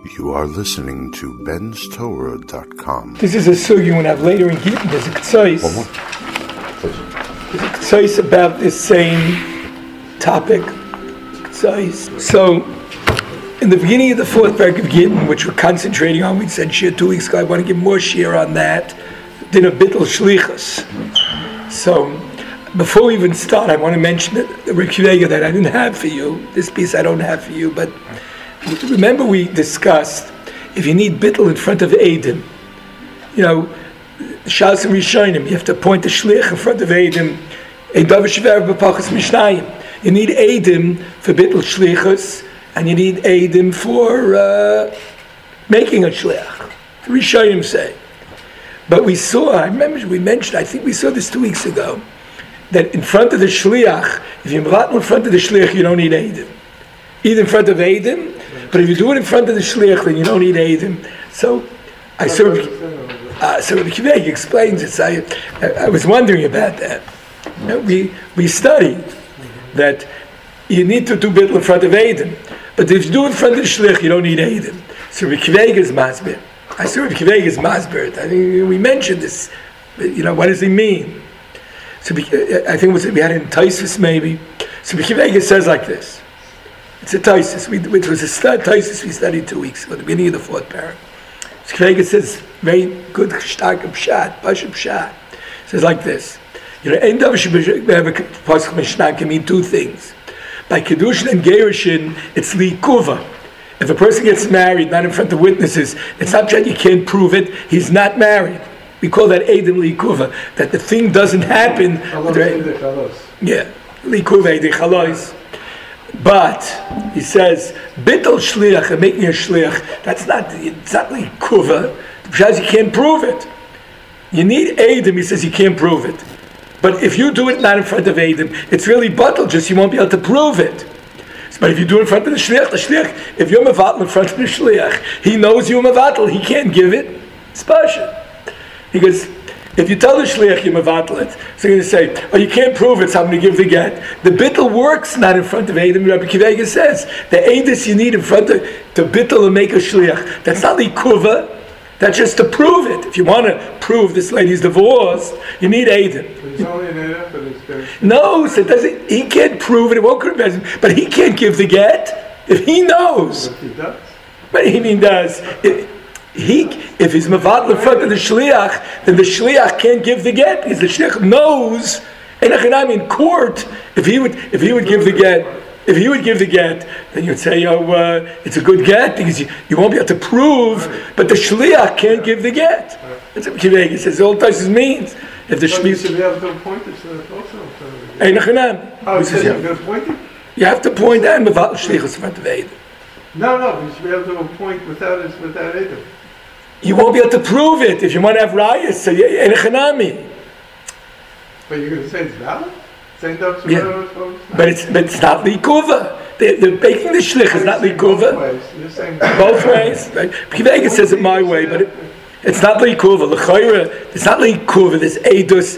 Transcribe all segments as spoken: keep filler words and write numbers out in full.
You are listening to Ben's Torah dot com. This is a sugi you will have later in Gittin. There's a k'tzois. There's a k'tzois about this same topic. K'tzois. So, in the beginning of the fourth parak of Gittin, which we're concentrating on, we said shir two weeks ago, I want to give more shir on that. Din a bittul shlichus. So, before we even start, I want to mention that the Reb Kiva that I didn't have for you. This piece I don't have for you, but remember we discussed if you need bittul in front of Eidim, you know, Shas and Rishonim, you have to appoint the shlich in front of Eidim. You need Eidim for bittul shlichus, and you need Eidim for uh, making a shlich. The Rishonim say. But we saw, I remember we mentioned, I think we saw this two weeks ago, that in front of the shliach, if you're in front of the shlich, you don't need Eidim. Either in front of Eidim, but if you do it in front of the shliach, then you don't need Eidim. So, I sort of, uh, so Rabbi Kiva explains it. So I, I was wondering about that. You know, we we studied that you need to do bittul in front of Eidim, but if you do it in front of the shliach, you don't need Eidim. So Rabbi Kiva is masbir. I saw Rabbi Kiva is masbir. I think we mentioned this. You know, what does he mean? So I think it was we had it in Taisus maybe. So Rabbi Kiva says like this. It's a Taisus, which was a stud Taisus we studied two weeks ago, at the beginning of the fourth parak. So says, very good, stark pshat, pasha pshat. It says like this. You know, Ein Davar Pasuk Mishnah can mean two things. By Kedushin and Gerushin, it's likuva. If a person gets married, not in front of witnesses, it's not that you can't prove it, he's not married. We call that Eidim likuva, that the thing doesn't happen. Yeah, likuva Eidei Chalos. But he says, bittul shliach and making a shliach, that's not it's not like kuva, because you can't prove it. You need Eidim, he says you can't prove it. But if you do it not in front of Eidim, it's really bittul, just you won't be able to prove it. But if you do it in front of the shliach, the shliach, if you're mevatel in front of the shliach, he knows you're mevatel, he can't give it. It's pasha. He goes, if you tell the shliach you mevatel it, so you're going to say, oh, you can't prove it, so I'm going to give the get. The bittul works not in front of Eidim. Rabbi Kiva says, the Eidus you need in front of, to bittul and make a shliach. That's not likuva, that's just to prove it. If you want to prove this lady's divorced, you need Eidim. It's only an Eidim, but it's No, so it doesn't, he can't prove it, it won't come to but he can't give the get if he knows. But he does. But he mean does. It, He, if he's mevatel in front of the shliach, then the shliach can't give the get because the shliach knows. And in court, if he would, if he would give the get, if he would give the get, then you'd say, "Oh, uh, it's a good get because you, you won't be able to prove." But the shliach can't give the get. That's what Kiva says. All Taisus means if the shliach should be able to appoint it also. Oh, you said you appoint it. You have to point out mevatel shlichus in front of Eidim. No, no, you should be able to appoint without it, without Eidim. You won't be able to prove it if you want to have rayas. So you enechanami. But you're going to say it's valid? Same stuff. Yeah. But it's but it's not likuva. They're, they're baking the shlich is not likuva. Both ways. You're saying both ways. Right? Kiva says it my way, but it, it's not likuva. L'chayra, it's not likuva. This edus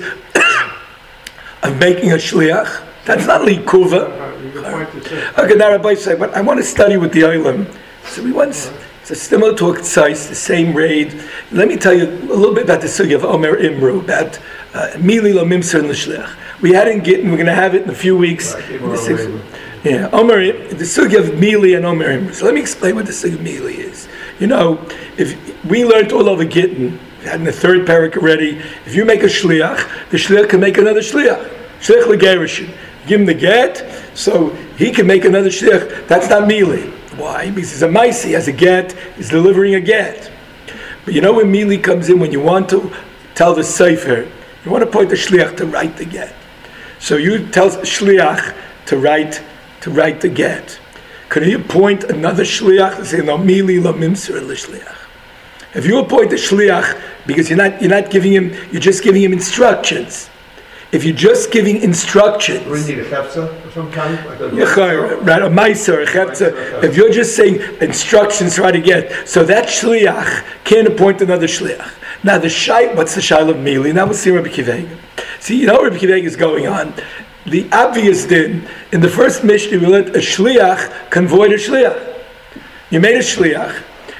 of making a shliach. That's not likuva. Okay, now Rabbi say, but I want to study with the Olam. So we once. It's a similar to a k'tzais, the same raid. Let me tell you a little bit about the sugi of Omer Imru, about Mili lo mimser and l'shliach. We had in Gittin, we're going to have it in a few weeks. Right, the six, yeah, Omer, the sugi of Mili and Omer Imru. So let me explain what the sugi of Mili is. You know, if we learned all over Gittin, we had in the third parak already, if you make a shliach, the shliach can make another shliach. Shliach l'gerushin. Give him the get, so he can make another shliach. That's not Mili. Why? Because he's a maisi, he has a get, he's delivering a get. But you know when Mili comes in, when you want to tell the sefer, you want to point the shliach to write the get. So you tell shliach to write to write the get. Could you appoint another shliach to say no Mili lo mimser l'shliach? If you appoint a shliach because you're not you're not giving him, you're just giving him instructions. If you're just giving instructions, we need a chefza of some kind, like a right, a meiser, a chefza. If you're just saying instructions to how to get, so that shliach can't appoint another shliach. Now the shai, what's the shail of Mili? Now we'll see Rabbi Kiva. See, you know what Rabbi Kiva is going on. The obvious din in the first Mishnah we learned a shliach can void a shliach. You made a shliach.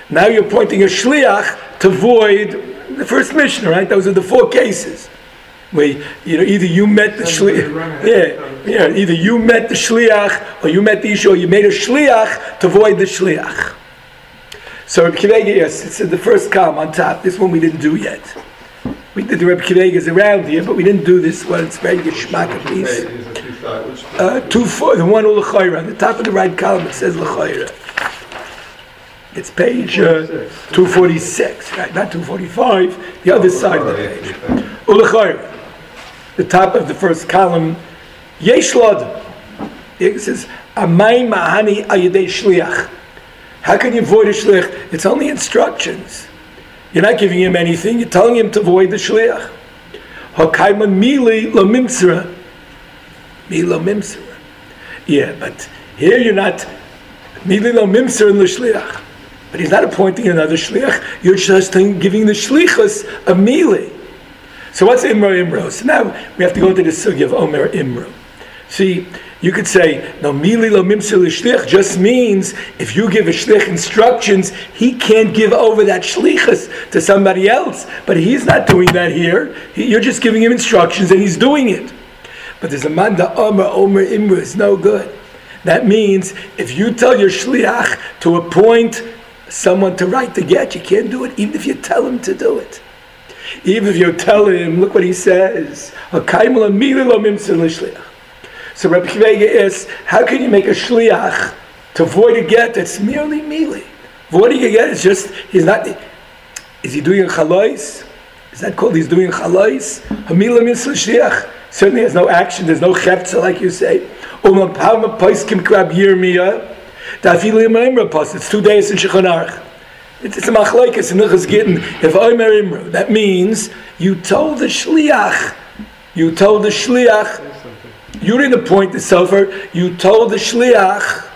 Now you're appointing a shliach to void the first Mishnah, right? Those are the four cases. Where, you know, either you met the shliach, yeah, yeah, either you met the shliach, or you met the issue, or you made a shliach to void the shliach. So Reb Akiva, yes, it's in the first column on top. This one we didn't do yet. We did the Reb Akiva's around here, but we didn't do this one. It's very geschmack piece. Uh, two four, the one l'chayra on the top of the right column. It says l'chayra. It's page uh, two forty-six, right? Not two forty-five. The other side of the page. L'chayra. The top of the first column, Yesh Lod. It says, Amay Mahani Ayidei Shliach. How can you void a shliach? It's only instructions. You're not giving him anything, you're telling him to void the shliach. Hakaiman Mili Lo Mimsera. Mili Lo Mimsera. Yeah, but here you're not Mili Lo Mimsera in the shliach. But he's not appointing another shliach, you're just giving the shlichus a Mili. So what's Imro Imro? So now we have to go into the sugya of Omer Imro. See, you could say, no, Mili Lo Mimser L'Shlich just means if you give a shlich instructions, he can't give over that shlichus to somebody else. But he's not doing that here. He, you're just giving him instructions and he's doing it. But there's a manda Omer, Omer Imro is no good. That means if you tell your shliach to appoint someone to write the get, you can't do it even if you tell him to do it. Even if you tell him, look what he says. So Rabbi Akiva is, how can you make a shliach to void a get that's merely mili? Voiding a get is just, he's not, is he doing a chalais? Is that called he's doing a chalais? Hamila mitzvah shliach certainly has no action, there's no cheptza like you say. It's two days in Shulchan Aruch. It's, it's a machlokes in Hilchos Gittin. If Omer Imro, that means you told the shliach, you told the shliach, you didn't appoint the sofer, you told the shliach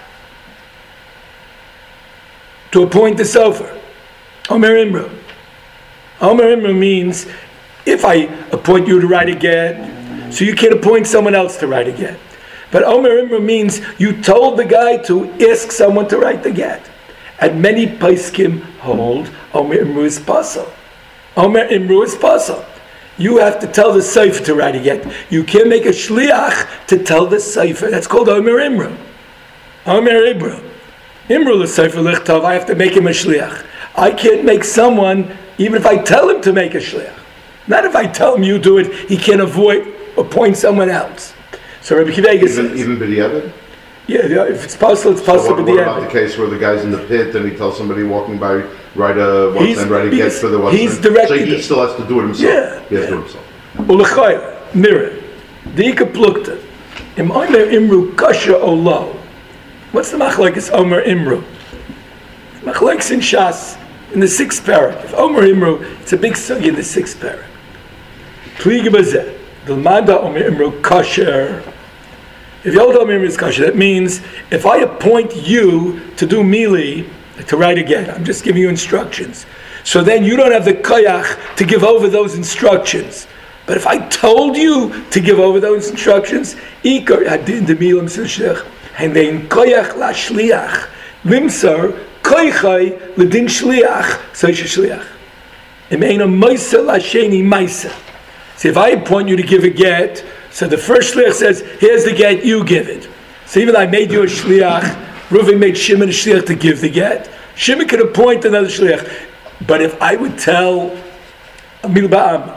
to appoint the sofer. Omer Imro. Omer Imro means if I appoint you to write a get, so you can't appoint someone else to write a get. But Omer Imro means you told the guy to ask someone to write the get. And many Paiskim hold Omer Imru is pasal. Omer Imru is pasal. You have to tell the Sefer to write a get. You can't make a shliach to tell the Sefer. That's called Omer Imru. Omer Imru. Imru the Sefer lichtov. I have to make him a shliach. I can't make someone, even if I tell him to make a shliach. Not if I tell him you do it, he can avoid appoint someone else. So Rabbi Akiva says, even even b'diavad? Yeah, yeah, if it's possible, it's possible. So what, what about the case where the guy's in the pit and he tells somebody walking by, write a what's name, write a get for the what's He's name. directing. So he still has to do it himself. Yeah, he has yeah. to do it himself. Ulechayr, mirror, Dika plukta, Im Omer Imru kasha olo. What's the machlokes Omer Imru? Machlokes in Shas in the sixth parak. If Omer Imru, it's a big sugi in the sixth parak. Pliga bazeh, Dilmada Omer Imru kasher. If you hold Omer Imru is kasher, that means if I appoint you to do mili, to write again, I'm just giving you instructions. So then you don't have the koyach to give over those instructions. But if I told you to give over those instructions, ikar hadin de milam shliach, and then koyach la shliach, limsar koychay ledin shliach, so shliach. Imeina moisa la sheni maisa. So if I appoint you to give a get, so the first shliach says, here's the get, you give it. So even though I made you a shliach, Reuven made Shimon a shliach to give the get. Shimon could appoint another shliach. But if I would tell Amil Ba'am,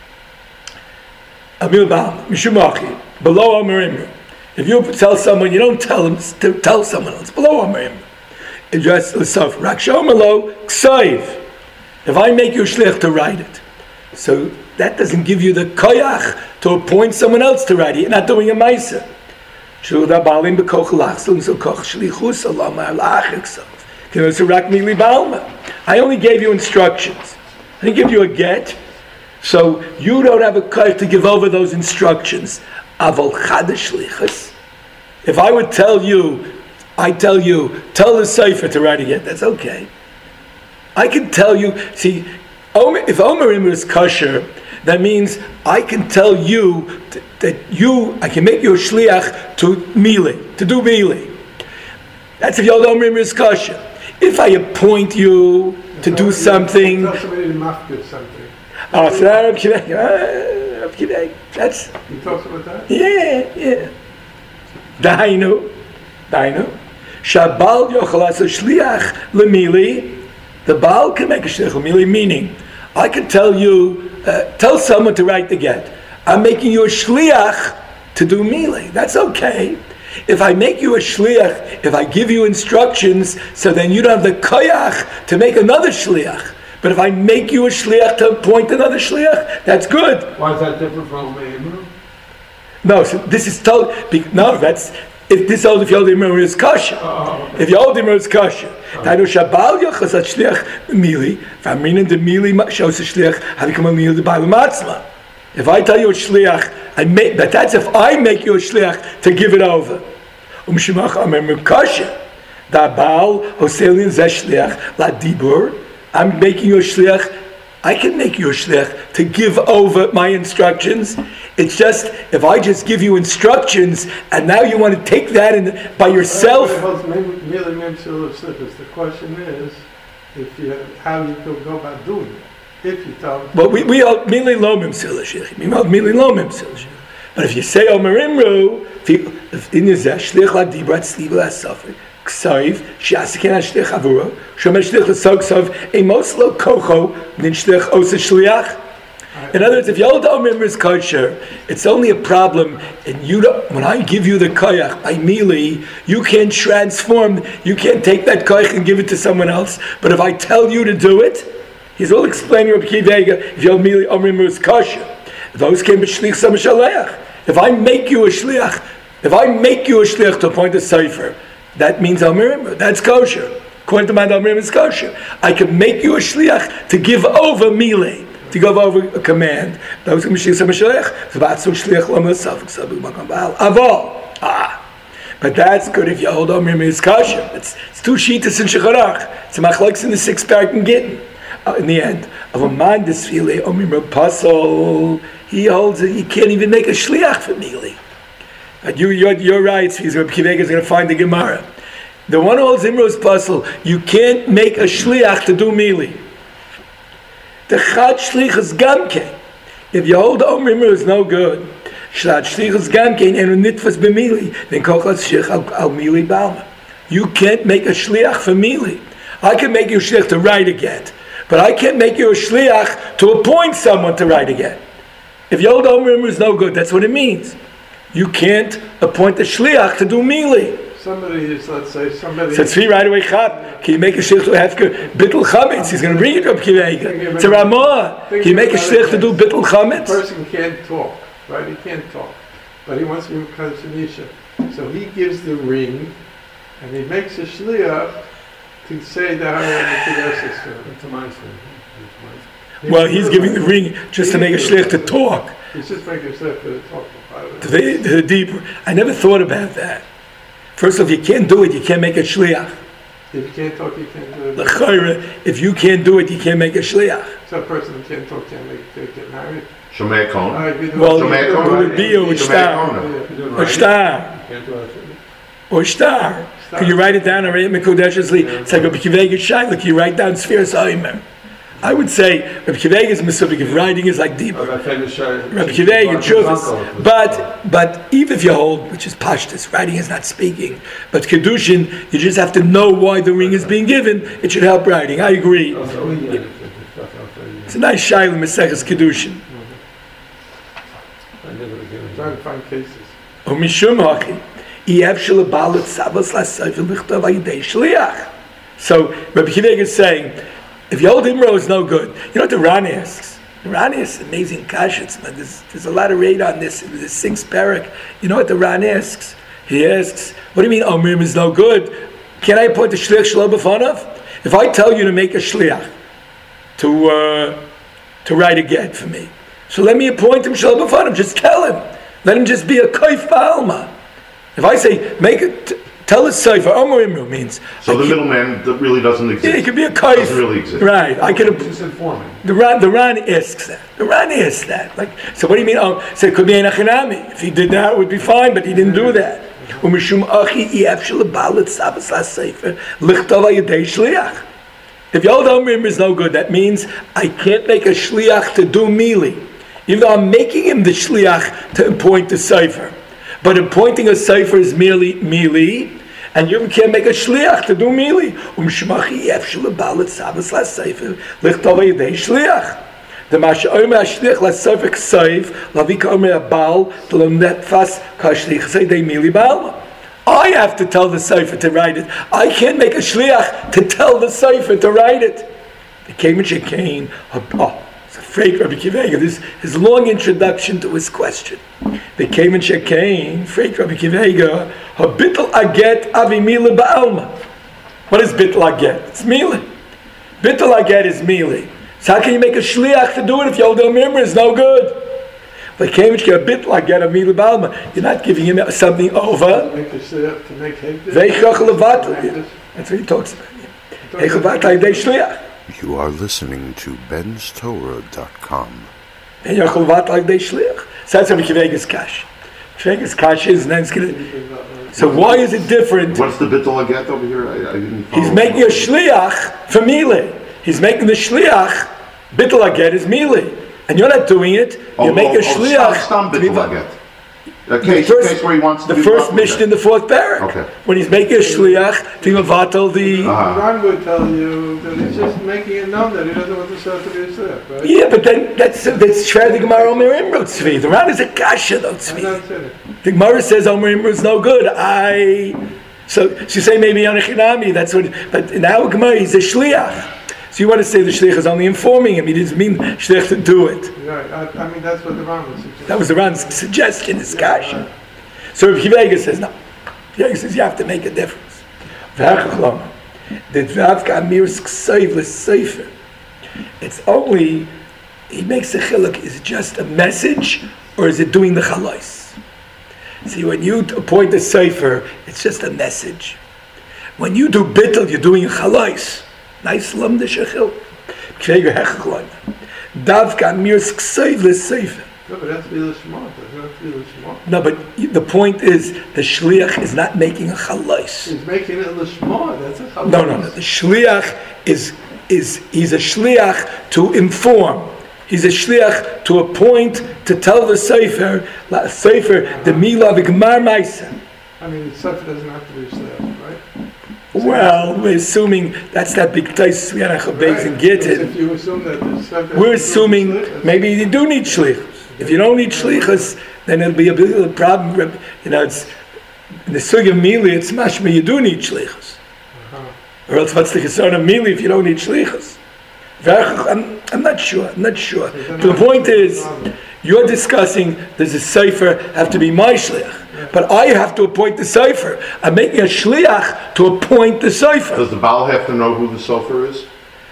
Amil Ba'am, Mishumachi, below Omer Imru, if you tell someone, you don't tell them to tell someone else, below Omer Imru. Address the Sof, Rakshom Alo, Ksaiv. If I make you a shliach to write it, so that doesn't give you the koyach to appoint someone else to write it. You're not doing a maisa. I only gave you instructions. I didn't give you a get. So you don't have a koyach to give over those instructions. If I would tell you, I tell you, tell the Sefer to write a get, that's okay. I can tell you, see, if Omer Imru is kosher, that means I can tell you that you, I can make you a shliach to mili, to do mili. That's if Yod Omer Imru is kosher. if I appoint you to do something, Tell somebody to mafkid something. oh, so Reb Akiva Eiger, uh, Reb Akiva Eiger, that's, He talks about that? yeah, yeah. Dainu, Dainu, Shabal yochel asa shliach lemili, the Baal can make a shliach lemili, meaning, I can tell you, uh, tell someone to write the get. I'm making you a shliach to do mili. That's okay. If I make you a shliach, if I give you instructions, so then you don't have the koyach to make another shliach. But if I make you a shliach to appoint another shliach, that's good. Why is that different from Imru? No, so this is told. No, that's if this old if Yod Imru is kosher. Oh, okay. If Yod Imru is kosher, Tainu Shabal Yochas at shliach mili. If I'm reading the mili shows a shliach, have you come a mili the Bible matzma? If I tell you a shliach, I make, but that's if I make you a shliach to give it over. Um shemach amem kosher. Da Baal Hoselian zeh shliach la dibur. I'm making you a shliach. I can make you a shliach to give over my instructions. It's just if I just give you instructions and now you want to take that in by yourself. The question is, if you how you could go about doing it. If you tell them. But we we are mili lomim silashich. We are mili lomim silashich. But if you say Omer Imru, if in yizeh shlich la dibrat sliva la safek. K'sayv, she'asikin ha'shlich avura, shomer shlich l'sog sov, emos lo kocho, nin shlich osa shliach. In other words, if Yod Omer is kosher, it's only a problem, and you don't, when I give you the koyach by mili, you can't transform, you can't take that koyach and give it to someone else, but if I tell you to do it, he's all explaining Reb Akiva Eiger, if Yod Omer is kosher. Those can be shlich some shaliach. If I make you a shliach, if I make you a shliach to appoint a sefer, that means Omer, that's kosher. According to my Omer, it's kosher. I can make you a shliach to give over mili, to give over a command. Those can be shlich some shaliach. Shliach lo mesafek sabu makam ba'al. Avol. Ah. But that's good if you hold Omer is kosher. It's, it's two shitas in Shecharach. It's a machlokes in the six parak and Gittin. Uh, in the end, of a man this file Omer Pasol, he holds that you can't even make a shliach for mili. And you, you're, you're right, because Reb Akiva Eiger is going to find the Gemara. The one who holds Imru's puzzle, you can't make a shliach to do mili. The chad shlich is gamke. If you hold Omer Imru is no good. Chad shlich is gamke and nitfas b'mili. Then kochas shich al mili balma. You can't make a shliach for mili. I can make you a shliach to write a get, but I can't make you a shliach to appoint someone to write a get. If you hold Omer Imru is no good, that's what it means. You can't appoint a shliach to do mili. Somebody is, let's say, somebody. So tzvi right away chab. Can you make a shliach to have bittul chametz? He's going to bring it to Reb Akiva Eiger. It's a ramah. Can you make a shliach to do bittul chametz? The person can't talk, right? He can't talk, but he wants to be konsunisha. So he gives the ring, and he makes a shliach to say the Hara system. It's a mindset. Well, he's giving the ring just to make a shliach to talk. He's just making a shliach to talk. To the, to the deeper. I never thought about that. First of all, if you can't do it, you can't make a shliach. If you can't talk, you can't do it. L'chayra, if you can't do it, you can't make a shliach. So a person who can't talk can't make can't get married. Shomer Kona. Alright, you do Well, it. Shomer it Kona. would be a shtar. A shtar. Or shtar. Can you write it down? It's like a Reb Akiva Eiger shai. Look, you write down spheres Omer. I would say Reb Akiva Eiger is mesuvik if writing is like deeper. Reb Akiva Eiger chuvas. But but even if you hold, which is pashtus, writing is not speaking. But kedushin, you just have to know why the ring is being given. It should help writing. I agree. It's a nice shayla meseches kedushin. Trying to find cases. O mishum hachi, iev shel baal tzavos lasofer lichtav ayidei shliach. So Reb Akiva Eiger is saying, if Yod Imru is no good, you know what the Ran asks? The Ran asks amazing kashets, man. There's, there's a lot of rate on this. There's six parak. You know what the Ran asks? He asks, what do you mean Omer is no good? Can I appoint a shliach shelo b'fanav? If I tell you to make a shliach to uh, to write a get for me, so let me appoint him shelo b'fanav. Just tell him. Let him just be a koif ba'alma. If I say make it. T- Tell us sefer Omer Imru means. So the middleman that really doesn't exist. Yeah, it could be a koif. Doesn't really exist. Right. I could. Just informing. The Ran, the Ran asks that. The Ran asks that. Like, so what do you mean? Oh, so it could be an achinami. If he did that, it would be fine, but he didn't do that. Umishum achi ef shel bal tzavas lasefer lichtov ayidei shliach. If Yod HaOmrim is no good, that means I can't make a shliach to do mili. Even though I'm making him the shliach to appoint the sefer. But appointing a sefer is merely mili, and you can't make a shliach to do mili. Umishmachi ef shel bal tzavas lasefer lichtov ayidei shliach. The Masha Omer Ashlich LaSefer K'Sayv Lavika Omer Abal T'Lomnetfas Kashlich Say Dei Mili Ba'alma. I have to tell the Sefer to write it. I can't make a Shliach to tell the Sefer to write it. They came and she came. Oh, it's a fake Rabbi Akiva Eiger. This is his long introduction to his question. They came and she came. Fake Rabbi Akiva Eiger. Habitl Aget Avi Mili Ba'alma. What is Bitl Aget? It's Mili. Bitl Aget is Mili. So how can you make a shliach to do it if Yod HaOmrim is no good? They came and get a bit like get a mili balma. You're not giving him something over. Make a shliach to make hekdesh. That's what he talks about. You are listening to Ben's Torah dot com. So that's how we can make his cash. Vegas cash is then it's gonna. So why is it different? What's the bittul aget over here? I, I didn't follow. He's making a shliach for mili. He's making the shliach. Bittul aget is mili, and you're not doing it. Oh, you make oh, a shliach. Stam bittul aget. A case, first, case where he wants to the be first mission in the fourth parak. Okay. When he's making a shliach to mevatel the. Uh-huh. Ron would tell you that he's just making it known that he doesn't want the shliach to be a shliach, right? Yeah, but then that's that's Shver the Gemara Omer Imru Tzvi. The Ron is a kasha though Tzvi. The Gemara says Omer Imru is no good. I so she's saying maybe Yanachinami. That's what. But in our Gemara he's a shliach. So you want to say the shliach is only informing him. He didn't mean shliach to do it. Right. I, I mean that's what the Ron was suggesting. That was the Ron's suggestion. His yeah, kasha. right. So if Kivega says no, Kivega says you have to make a difference. It's only he makes a chiluk. Is it just a message or is it doing the chalais? See, when you appoint a sefer, it's just a message. When you do bittul, you're doing a chalais. Nice lam de shechil. Kivega hechachlon. Davka mir ksayv l'sefer. No, but that's Vila Shema. That's not Vila Shema. No, but the point is, the shliach is not making a chalais. He's making it Lishma. That's a chalais. No, no, no. The shliach is is he's a shliach to inform. He's a shliach to appoint to tell the sefer, la sefer the mila v'gemar ma'isa. I mean, the sefer doesn't have to be a shliach, right? Well, we're assuming that's that big place we have and get it. If you assume that the sefer We're assuming maybe you do need shliach. If you don't need shlichus, then it'll be a big problem. You know, it's in the sugya of mili. It's mashma. You do need shlichus, uh-huh. Or else what's the concern of mili if you don't need shlichus? I'm, I'm not sure. I'm not sure. But the point is, you're discussing does the sefer have to be my shliach, but I have to appoint the sefer. I'm making a shliach to appoint the sefer. Does the Baal have to know who the sofer is?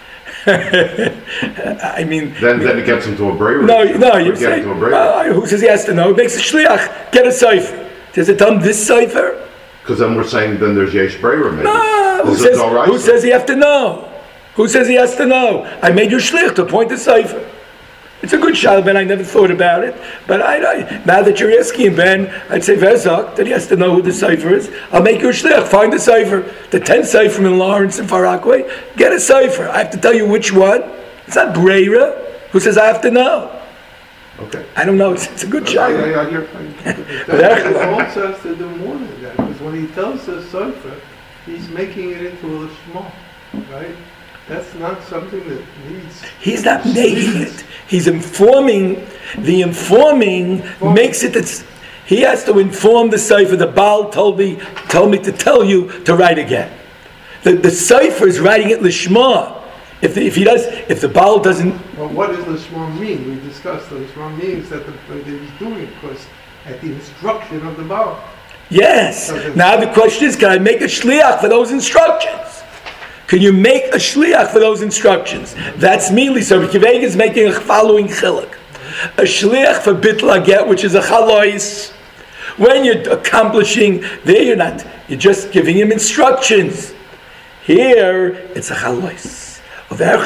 I mean, then then it gets into a brayer. No, no, you're saying uh, who says he has to know? It makes a shliach get a sefer. Does it tell him this sefer? Because then we're saying then there's yesh brayer maybe. No, who says, who says he have to know? Who says he has to know? I made you shliach to appoint the sefer. It's a good shal, Ben. I never thought about it, but I, I now that you're asking Ben, I'd say Vezak that he has to know who the sefer is. I'll make you a shliach. Find the sefer. The ten sefer in Lawrence and Far Rockaway. Get a sefer. I have to tell you which one. It's not Breira. Who says I have to know? Okay. I don't know. It's, it's a good shal. Yeah, yeah, yeah, That also has to do more than that because when he tells the sefer, he's making it into a lishma, right? That's not something that needs. He's not making it. He's informing. The informing Inform. makes it. It's, he has to inform the sefer. The Baal told me, told me to tell you to write again. The the sefer is writing it lishma. If the, if he does, if the Baal doesn't. Well, what does lishma mean? We discussed the lishma means that, the, that he's doing it because at the instruction of the Baal. Yes. So now the question is, can I make a shliach for those instructions? Can you make a shliach for those instructions? That's mili. So Kiveg is making a following chiluk. A shliach for bittul aget, which is a chalois. When you're accomplishing, there you're not. You're just giving him instructions. Here, it's a chalois. The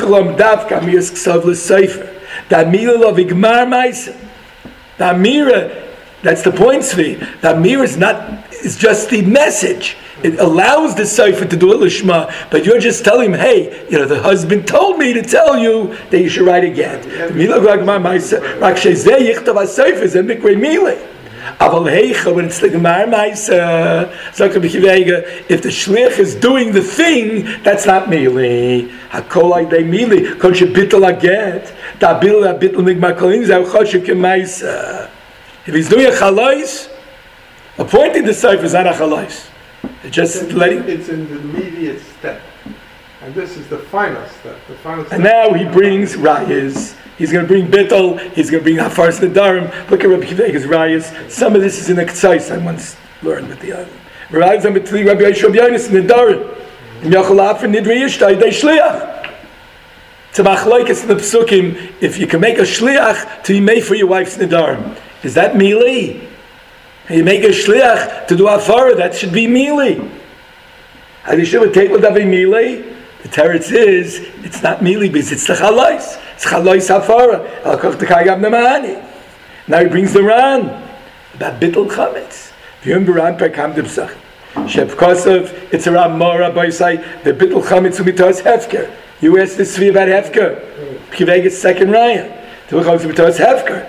amira, that's the point, Tzvi. The amira is not is just the message. It allows the Sefer to do it Lishma, but you're just telling him, hey, you know, the husband told me to tell you that you should write again. Aval heicha, when it's the Gemara Maisa, if the shliach is doing the thing, that's not mili. Hakolai de mili, kol she bittel aget, da bil a bittel nigma kolin zeh choshev kemaisa. If he's doing a chalais, appointing the sefer is not a chalais. It's just it's, letting. It's an intermediate step, and this is the final step. The final step. And now he brings rayas. He's going to bring bittul. He's going to bring hafaras nedarim. Look at Rabbi Kivega's rayas. Some of this is in the Ktsais. I once learned with the other. Rayas number three. Rabbi Yishov Yonis nedarim. Im yachol after nidri yishtai they shliach. It's a machlokes in the psukim. If you can make a shliach to be made for your wife's nedarim, is that mili? And you make a shliach to do hafara, that should be mili. How do you should take with avi mili? The teretz is it's not mili because it's the chalais. It's chalais hafara. Al koch the kagam namani. Now he brings the Ran about bittul chametz. V'yum b'Ran perkam d'psach. Shep kosav it's a Ram Mora by say the bittul chametz umitas hefker. You asked this tzvi about hefker. Kivega's second raya. The chametz umitas hefker.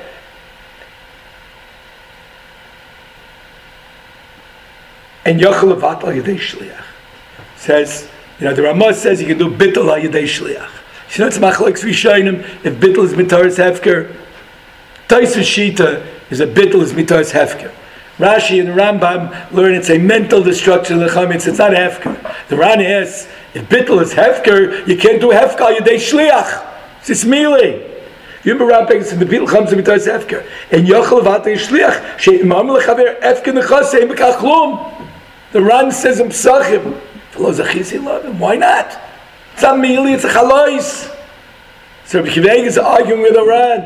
And Yochel Avat al Yedei Shliach says, you know, the Ramah says you can do bittul al Yedei Shliach. You know, it's machlokes rishonim if bittul is mitaras hefker. Taisa Shita is a bittul is mitaras hefker. Rashi and the Rambam learn it's a mental destruction of the chametz. It's not hefker. The Ran asks if bittul is hefker, you can't do hefker al Yedei Shliach. It's mili. Yom Barampek in the bittul chametz mitaras hefker. And Yochel Avat al Shliach she'imam lechaver hefker nechasei b'kach klum. The Ran says in Psachim, why not? It's not mili, it's a chalais. So Rabbi Kiveg is arguing with the Ran.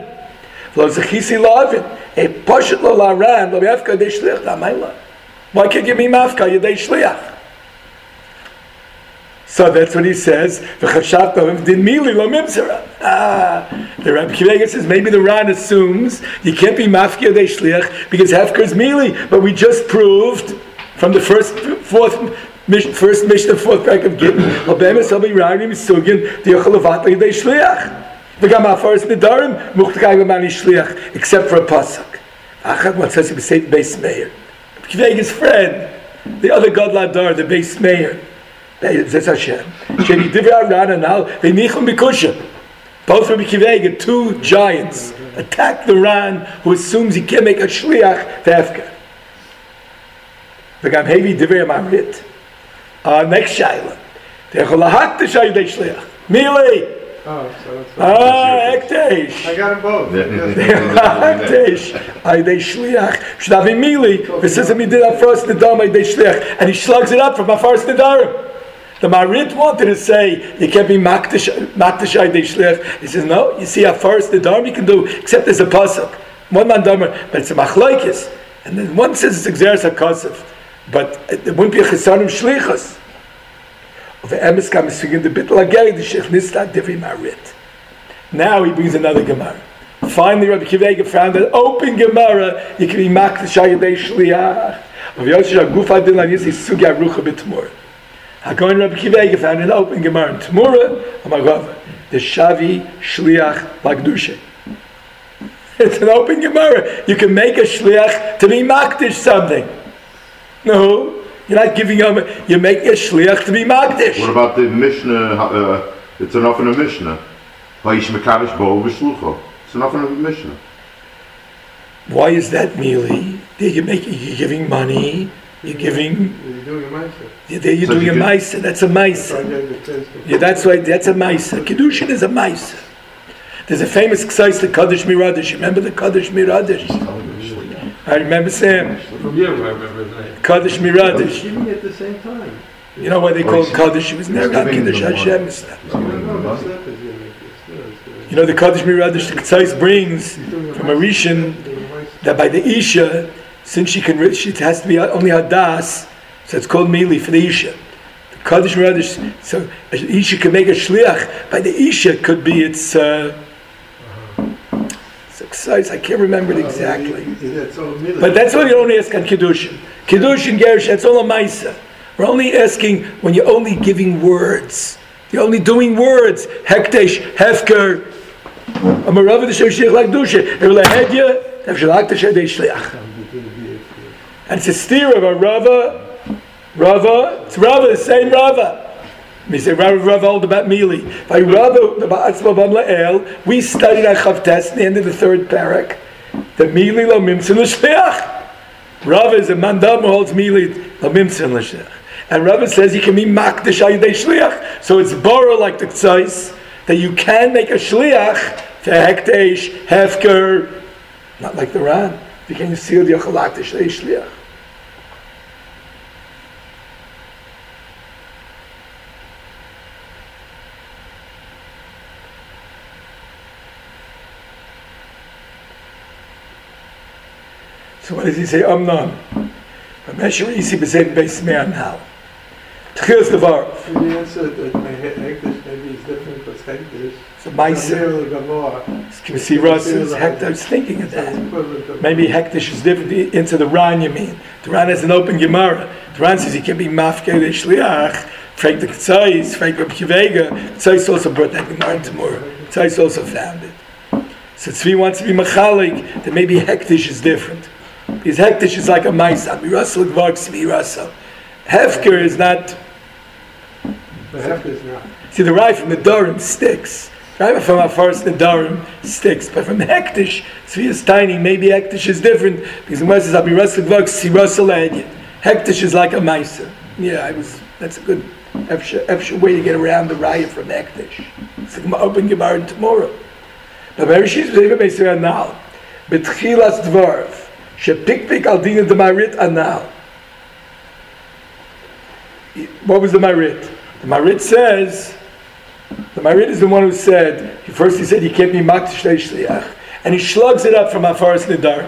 Why can't you be mafka yedei shliach? So that's what he says. Ah, the Rabbi Kiveg says maybe the Ran assumes you can't be mafka yedei shliach because hefker is mili, but we just proved from the first, fourth, first Mishnah, fourth parak of Gittin, Obemes Obi Ragim Sugin, the Yochelavat Yedei Shliach. V'gam HaFaras Nedarim, Muchtakay V'mani Shliach, except for a pasuk. Achad what says he was saying Beis Meir. Kivega's friend, the other God Ladar, the Beis Meir. That's Hashem. Sheni Divrei Rana now, they nichum b'kusha. Both Rabbi Kivega, two giants, attack the Ran, who assumes he can't make a Shliach to Hefker. V'gam hevi divrei marit. Uh, next shayla. Techolahat t'shay yedei shliach. Mili. Oh, so that's Ah, ektesh. I got them both. Ektesh. Yedei shliach. Should have mili. V'says he did hafaras nedarim yedei shliach, and he slugs it up from hafaras nedarim. The Marit wanted to say you can't be makdish makdish yedei shliach. He says no. You see hafaras nedarim you can do, except there's a pasuk. One man damer, but it's a machlokes, and then one says it's exeres hakosef. But it wouldn't be a chesanim shlichus. Of the emes kam esugin the bittul ageri the shech nistat divrei marit. Now he brings another gemara. Finally, Rabbi Kivega found an open gemara. You can be makdish yedei shliach. Of Yosef Gufa din lan yisi sugi arucha b'tmur. Hagoyin Rabbi Kivega found an open gemara in Tmura. Amagava the shavi shliach lagdushe. It's an open gemara. You can make a shliach to be makdish something. No, you're not giving him. You're making a shliach to be makdish. What about the Mishnah? Uh, it's enough in a Mishnah. Ha'ish mekadosh bo v'shlucho. It's enough in a Mishnah. Why is that mili? You're making. You're giving money. You're giving. You're doing a ma'aser. You're, you're So doing you a did- ma'aser. That's a ma'aser. Yeah, that's why. That's a ma'aser. Kiddushin is a ma'aser. There's a famous ksais, the Kaddish Miradish. Remember the Kaddish Miradish? I remember Sam. From you, I remember his name. Kaddish Miradish. Giving at the same time. You know why they call it Kaddish? It was never giving Kiddush the Hashem. one. is that. No, no, the step is giving it. It's still- You know the Kaddish Miradish, the Ksais brings from a Rishon that by the Isha, since she can, re- she has to be only Hadas, so it's called Mili for the Isha. The Kaddish Miradish, so a Isha can make a Shliach. By the Isha could be its. Uh, it's a Ksais, I can't remember it exactly. That's all middle. But that's why you don't ask on Kiddushin. Kiddush and Gerush, that's all a Maisa. We're only asking when you're only giving words. You're only doing words. Hekdesh, Hefker, Amarava the Sheshich like Dusha. Erlehedya, Tavshalak the Shedei Shliach. And it's a steer of a Rava, Rava, it's Rava, the same Rava. We say Rava, Rava, all about Mili. By Rava, the Ba'atzma Bam La'el, we studied at Chavtes, the end of the third parak, the Mili Lo Mimtzin L'Shliach. Rava is a mandam who holds Mili Lo Mimtzin L'Shliach. And Rava says you can be Makdash Ayidei Shliach. So it's borrow like the Tzais, that you can make a Shliach for Hekdesh, Hefker, not like the Ran. You can seal the Yochalak to Shlei Shliach. So what does he say? Amnon. Ramesher Isi b'Zed Beis Me'ah now. Tchilas Devar. The answer that my Hekdesh maybe is different because Hekdesh. So Ma'aser. Can we see Russ's Hekdesh? I was thinking of that. Maybe Hekdesh is different into the Ran, you mean. The Ran has an open Gemara. The Ran says he can be Mafke the Shliach, Frank the Tzais, Frank Reb Kivega. Tzais also brought that Gemara into Mura. Tzais also found it. So Tzvi wants to be Machalik, that maybe Hekdesh is different. Because Hekdesh is like a Maisa. Mirasal Gvark Tzvi Rasal. Hefker is not. But Hefker is not. See, the Rai from the Durham sticks. The Rai from our first the Durham sticks. But from Hekdesh, Tzvi is tiny. Maybe Hekdesh is different. Because the Gemara says, Mirasal Gvark Tzvi Rasal Edyan. Hekdesh is like a Maisa. Yeah, I was. That's a good efsha way to get around the Raya from Hekdesh. It's like open Gemara tomorrow. But Bereshit Zeva Beisir Anal. Betchilas Dvarv. Shepikpik al dina de Marit Anal. What was the Marit? The Marit says, the Marit is the one who said, first he said, you can't be Makdash Shliach. And he slugs it up from Afaras Nidar.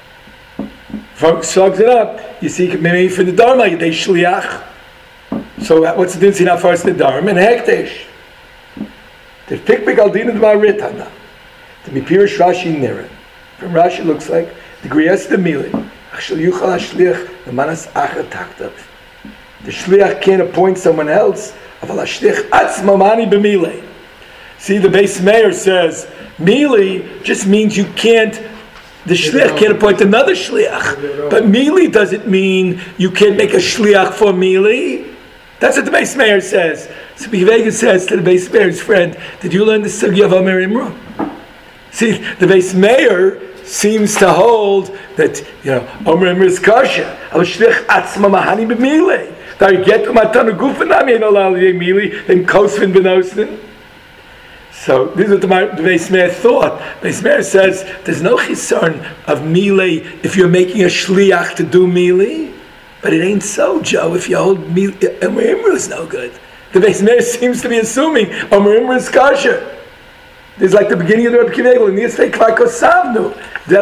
Slugs it up, you see, maybe for the Dharma, they Shliach. So what's the difference in Afaras Nidar and Hekdesh? The Pikpik al dina de Marit Anal. The Mipirish Rashi Niran. From Rashi looks like, the Griyas the Mili, Achshel Yuchal HaShliach, the Manas Acher Taktav. The Shliach can't appoint someone else, Aval HaShliach Atzma Mani B'Milei. See, the Beis Meir says, Mili just means you can't, the Shliach can't appoint another Shliach. But Mili doesn't mean you can't make a Shliach for Mili. That's what the Beis Meir says. So Bivega says to the Beis Meir's friend, did you learn the Sugya of Omer Imru? See, the Beis Meir seems to hold that, you know, Omer Imru is kosher. Al shlich atzma mahani b'milei. Dar get matanu gufanami in olal yemili in kosvin benostin. So this is what the, the Beis Meir thought. Beis Meir says there's no chisaron of milei if you're making a shliach to do milei, but it ain't so, Joe. If you hold milei, Omer Imru is no good. The Beis Meir seems to be assuming Omer Imru is kosher. This is like the beginning of the Rebbe Kivegel. In the Yisrei Kvako Savnu.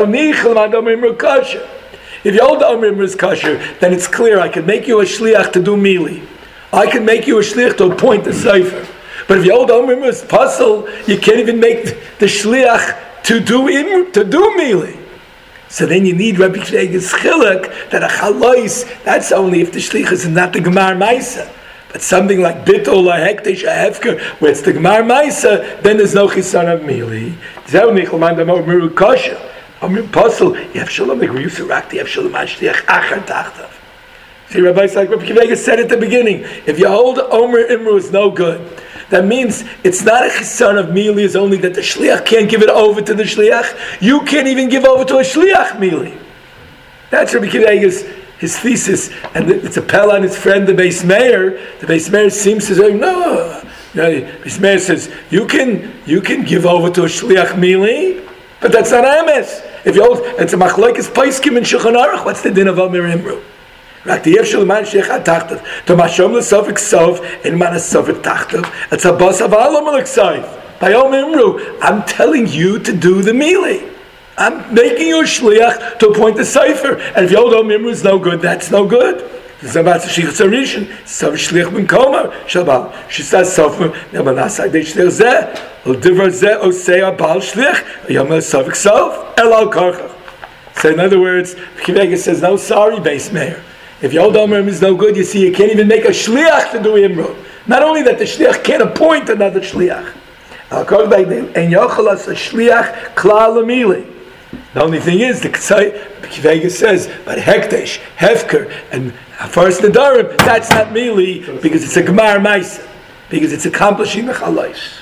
If you hold the Omer Imru is kosher, then it's clear I can make you a shliach to do mili. I can make you a shliach to appoint the sefer. But if you hold the Omer Imru is puzzle, you can't even make the shliach to do imru, to do mili. So then you need Rebbe Kivegel's chiluk that a chalois, that's only if the shliach is not the Gemar Maisa. But something like Bittul or Hekdesh or Hefker, where it's the Gemar Maisa, then there's no chisan of mili. Zeu nichel man damo miru kosher. Amir Posel, you have shalom the Griyus Rakti, you have shalom Ashliach Achar Tachtav. See, Rabbi like Rabbi Kivega said at the beginning, if you hold Omer Imru is no good, that means it's not a chisan of mili, it's only that the shliach can't give it over to the shliach. You can't even give over to a shliach mili. That's Rabbi Kivega's his thesis, and it's a pell on his friend the Beis Meir. The Beis Meir seems to say, no. The Beis Meir says, you can you can give over to a shliach mili, but that's not emes. If you hold, it's a machlokes paiskim in Shulchan Aruch. What's the din of Omer Imru? Right, the Yevshel man sheichat tachtav to mashom lesofik sov and man esofik tachtav. It's a boss of alam alexayv. By Omer Imru, I'm telling you to do the mili. I'm making you a shliach to appoint the sefer. And if Yod Omer Imru is no good, that's no good. It's about the Shichas Arishin. Sav shliach ben koma. Shabal. She says sofer. Nemanasai de shliach zeh. Ul divar zeh osei abal shliach. Yom esofik sov. El al karchach. So in other words, Kivega says, no, sorry, Beis Meir. If Yod Omer is no good, you see, you can't even make a shliach to do imrod. Not only that, the shliach can't appoint another shliach. And yochalas a shliach klal amili. The only thing is, the K'tzai Vegas says, but hekdesh, hefker, and first nedarim, that's not mili because it's a gemar ma'isa, because it's accomplishing the chalais.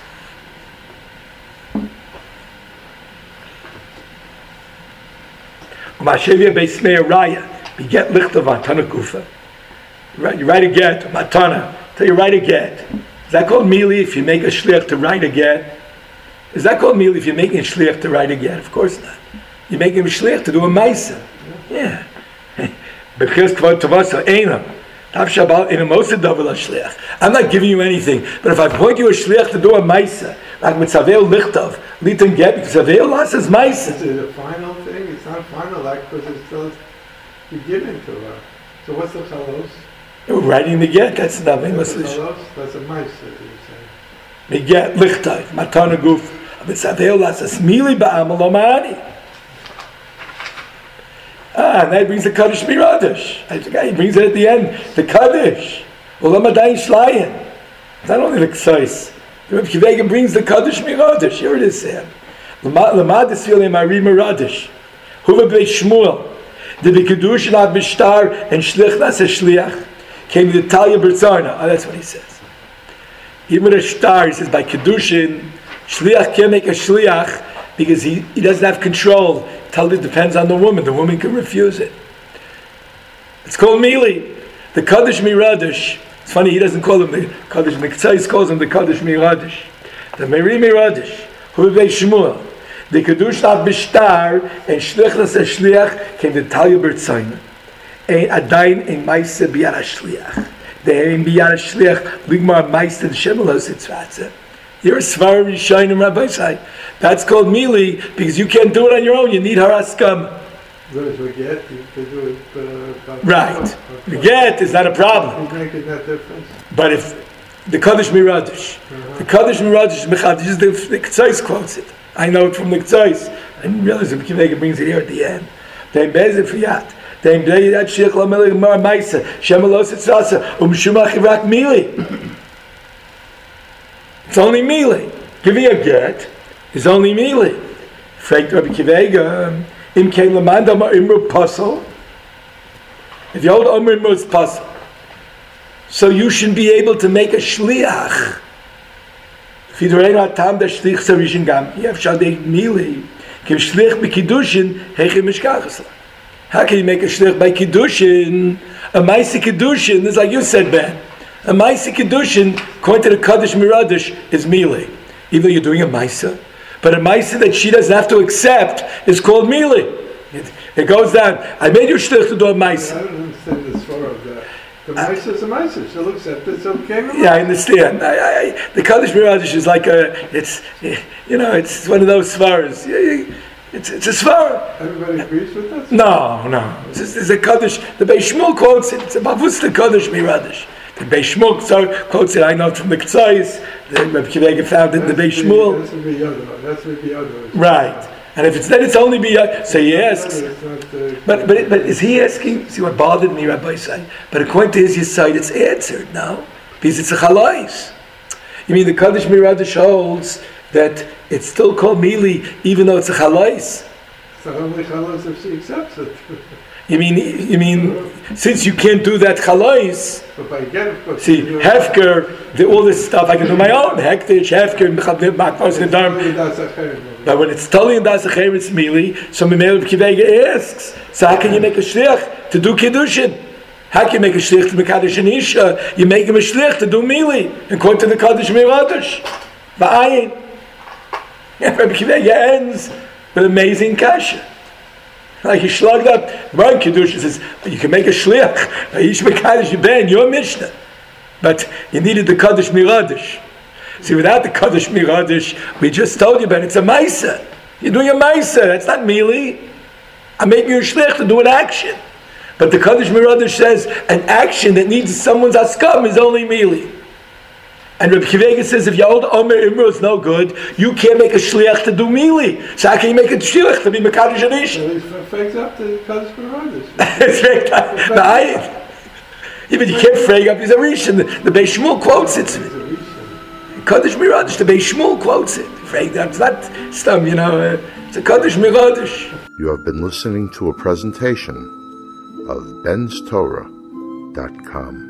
Mashevia beis meir raya. You get lichtav matana gufa. You write a get, matana. Tell you write a get. Is that called mili if you make a shliach to write a get? Is that called mili if you're making a shliach to write a get? Of course not. You're making a shliach to do a maisa. Yeah. Because kvod tavasa einam. Tav shabal in a mosa double a shliach. I'm not giving you anything, but if I point you a shliach to do a maisa, like with savel lichtav, litan get because savel lasses maisa. Is it a final thing? It's not final act because it's still you're giving to her. So what's the chalos? You're writing the get. That's not What's the English. chalos? That's a mice that you say. The get lichtav matana guf. But savel lasses mili ba'amal omani. Ah, and that brings the Kaddish Miradish. He brings it at the end. The Kaddish. Ulam Adayin Shlein. Not only the Ksais. Rabbi Kivega brings the Kaddish Miradish. Here it is, Sam. Lamad is feeling Mari Miradish. Huva Beit Shmuel. The Bikudush Nad Bishtar and Shlich Nas Shliach came to the Talia Bertzarna. Oh, that's what he says. Even a star, he says, by Kedushin, Shliach can't make a Shliach because he, he doesn't have control. It depends on the woman. The woman can refuse it. It's called Mili. The Kaddish Miradish. It's funny, he doesn't call him the Kaddish Miktzais, calls him the Kaddish Miradish. The Meri Miradish. Hu Beit Shmuel. The Kedush Nad Bishtar and Shlich Nas Shliach came to Talia Bertzayna. Ein Adayin Ein Maisa Biyar HaShliach. The Ein Biyar HaShliach Ligmar Maisa Shemelos Yitzvatzah. You're a Svar Rishayim Rabbi Sai. That's called Mili because you can't do it on your own. You need her askam. Whereas we get, you can do it. Uh, right. The get is not a problem. He's making that difference. But if the Kaddish Miradish, uh-huh. the Kaddish Miradish Mechadish, the, the K'tzais quotes it. I know it from the K'tzais. I didn't realize that Kivega brings it here at the end. They bezit fiyat. They bezit shich lamelik mar ma'isa. Shemelos etzasa umshumach rak Mili. It's only Mili. Giving a get is only Mili. Frank Rabbi Kivega, Im Kein Lamanda Ma Imru Puzzle. If you hold Omer Imru's puzzle, so you should be able to make a Shliach. If you don't have time, the Shliach Sarishin Gam. You have Shadei Mili. Kim Shliach B'Kiddushin, Hechim Mishkachasla. How can you make a Shliach by Kiddushin? A Maisi Kiddushin is like you said, Ben. A Maisa Kedushin, according to the Kaddish Miradish, is Mili. Even though you're doing a Maisa. But a Maisa that she doesn't have to accept is called Mili. It, it goes down. I made you shlich to do a Maisa. I don't understand the svar of that. The Maisa is a Maisa. She'll accept it. It's okay. Yeah, I understand. I, I, the Kaddish Miradish is like a, it's, you know, it's one of those svaras. It's, it's a svar. Everybody agrees with that? No, no. It's, it's a Kaddish. The Beis Shmuel quotes it. It's about what's the Kaddish Miradish. The Beis Shmuel quotes it. I know it from the K'tzais. The Rabbi Kivega found it in the Beis Shmuel. That's the Yoda. That's the Yoda. Right. And if it's then it's only be so he asks. But but but is he asking? See what bothered me, Rabbi say. But according to his side, it's answered now because it's a chalais. You mean the Kaddish Miradish holds that it's still called Mili even though it's a chalais? So only chalais if she accepts it. You mean you mean since you can't do that chalais? See, hefker, the, all this stuff I can do my own. Hektish, hefker, but when it's totally in das acher, it's mili. So Mimel Kivega asks, so how can you make a shlich to do kiddushin? How can you make a shlich to mekadosh an isha? You make him a shlich to do mili, according to the Kaddish Miradish. Ba'ayin. Rabbi Kivega ends with amazing kasha. Like he slugged up, Ron Kedusha says, you can make a shliach. Yish mekadosh ben, your Mishnah. But you needed the Kaddish Miradish. See, without the Kaddish Miradish, we just told you about it, it's a Maisa. You're doing a Maisa, that's not Mili. I'm making you a shliach to do an action. But the Kaddish Miradish says, an action that needs someone's askam is only Mili. And Reb Kiva says, if your old Omer Imra is no good, you can't make a shliach to do mili. So how can you make a shliach to be Mekadosh Anisha? So he fakes up to Kaddish Baruch. It's faked up. Yeah, but you can't fake up his Arishan. The, the Beis Shmuel quotes it. Kaddish Miradish, the Beis Shmuel quotes it. Faked up. It's not stum, you know. Uh, it's a Kaddish Miradish. You have been listening to a presentation of bens torah dot com.